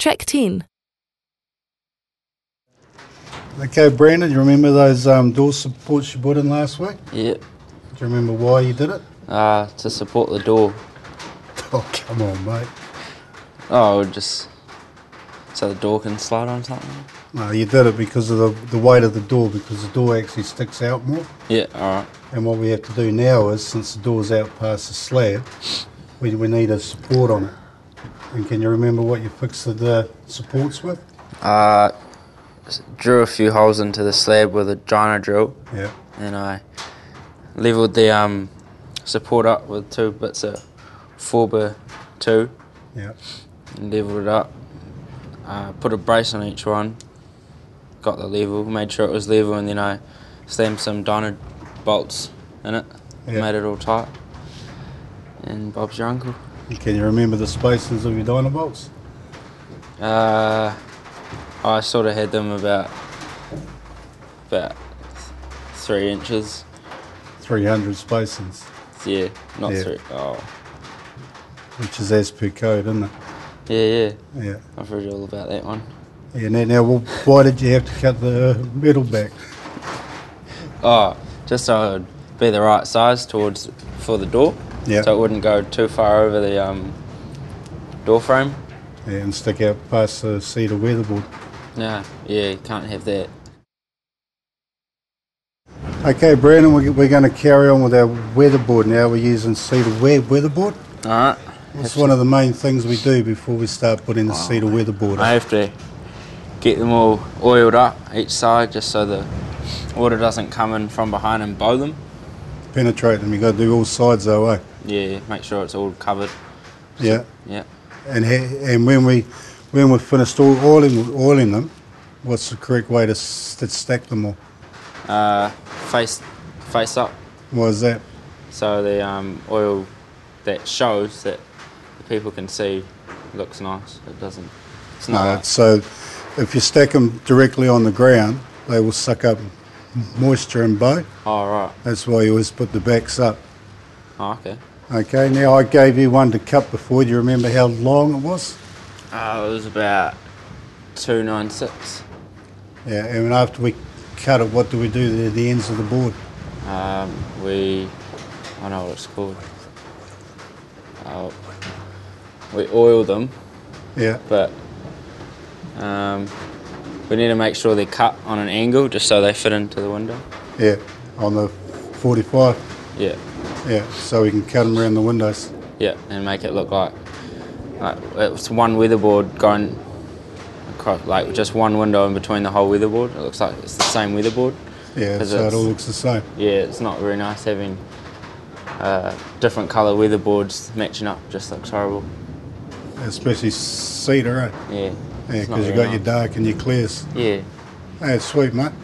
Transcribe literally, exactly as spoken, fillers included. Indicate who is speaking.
Speaker 1: Track ten.
Speaker 2: Okay, Brandon, you remember those um, door supports you put in last week?
Speaker 3: Yeah.
Speaker 2: Do you remember why you did it?
Speaker 3: Uh, to support the door.
Speaker 2: Oh, come on, mate.
Speaker 3: Oh, just so the door can slide on something?
Speaker 2: No, you did it because of the, the weight of the door, because the door actually sticks out more.
Speaker 3: Yeah, alright.
Speaker 2: And what we have to do now is, since the door's out past the slab, we, we need a support on it. And can you remember what you fixed the uh, supports with?
Speaker 3: Uh, drew a few holes into the slab with a gyno drill.
Speaker 2: Yeah.
Speaker 3: And I levelled the um, support up with two bits of four by two.
Speaker 2: Yeah.
Speaker 3: And levelled it up. Uh, put a brace on each one. Got the level, made sure it was level, and then I slammed some dyno bolts in it.
Speaker 2: Yeah.
Speaker 3: Made it all tight. And Bob's your uncle.
Speaker 2: And can you remember the spacings of your dyno bolts?
Speaker 3: Uh, I sort of had them about about three inches.
Speaker 2: three hundred spacings,
Speaker 3: Yeah, not
Speaker 2: Yeah.
Speaker 3: three. Oh,
Speaker 2: which is as per code, isn't it?
Speaker 3: yeah, yeah.
Speaker 2: Yeah.
Speaker 3: I've read all about that one.
Speaker 2: Yeah, now, now well, why did you have to cut the metal back?
Speaker 3: Oh, just so it would be the right size towards for the door.
Speaker 2: Yeah.
Speaker 3: So it wouldn't go too far over the um, door frame.
Speaker 2: Yeah, and stick out past the cedar weatherboard.
Speaker 3: No, yeah, you can't have that.
Speaker 2: Okay, Brandon, we're, we're going to carry on with our weatherboard now. We're using cedar we- weatherboard.
Speaker 3: Alright.
Speaker 2: It's one of the main things we do before we start putting the cedar weatherboard
Speaker 3: I
Speaker 2: up.
Speaker 3: have to get them all oiled up each side just so the water doesn't come in from behind and bow them.
Speaker 2: Penetrate them, you've got to do all sides though, eh?
Speaker 3: Yeah, make sure it's all covered.
Speaker 2: Yeah.
Speaker 3: Yeah.
Speaker 2: And ha- and when we when we've finished all oiling oiling them, what's the correct way to, s- to stack them all?
Speaker 3: Uh, face face up,
Speaker 2: What is that?
Speaker 3: so the um, oil that shows that the people can see looks nice. It doesn't. It's not.
Speaker 2: No,
Speaker 3: like-
Speaker 2: so if you stack them directly on the ground, they will suck up moisture and bow.
Speaker 3: Oh right.
Speaker 2: That's why you always put the backs up.
Speaker 3: Oh, okay.
Speaker 2: Okay, now I gave you one to cut before. Do you remember how long it was?
Speaker 3: Uh, it was about two nine six.
Speaker 2: Yeah, and after we cut it, what do we do to the ends of the board?
Speaker 3: Um, we, I know what it's called. Uh, we oil them,
Speaker 2: Yeah,
Speaker 3: but um, we need to make sure they're cut on an angle just so they fit into the window.
Speaker 2: yeah, on the forty-five.
Speaker 3: Yeah,
Speaker 2: Yeah, so we can cut them around the windows.
Speaker 3: yeah, and make it look like like it's one weatherboard going across, like just one window in between the whole weatherboard. It looks like it's the same weatherboard.
Speaker 2: Yeah,
Speaker 3: 'Cause
Speaker 2: so it
Speaker 3: it's-
Speaker 2: all looks the same.
Speaker 3: Yeah, it's not very nice having uh, different colour weatherboards matching up. Just looks horrible.
Speaker 2: Especially cedar, eh?
Speaker 3: Yeah.
Speaker 2: Yeah,
Speaker 3: it's not
Speaker 2: because you
Speaker 3: very
Speaker 2: got your
Speaker 3: nice.
Speaker 2: dark and your clears.
Speaker 3: Yeah.
Speaker 2: Hey, it's sweet, mate.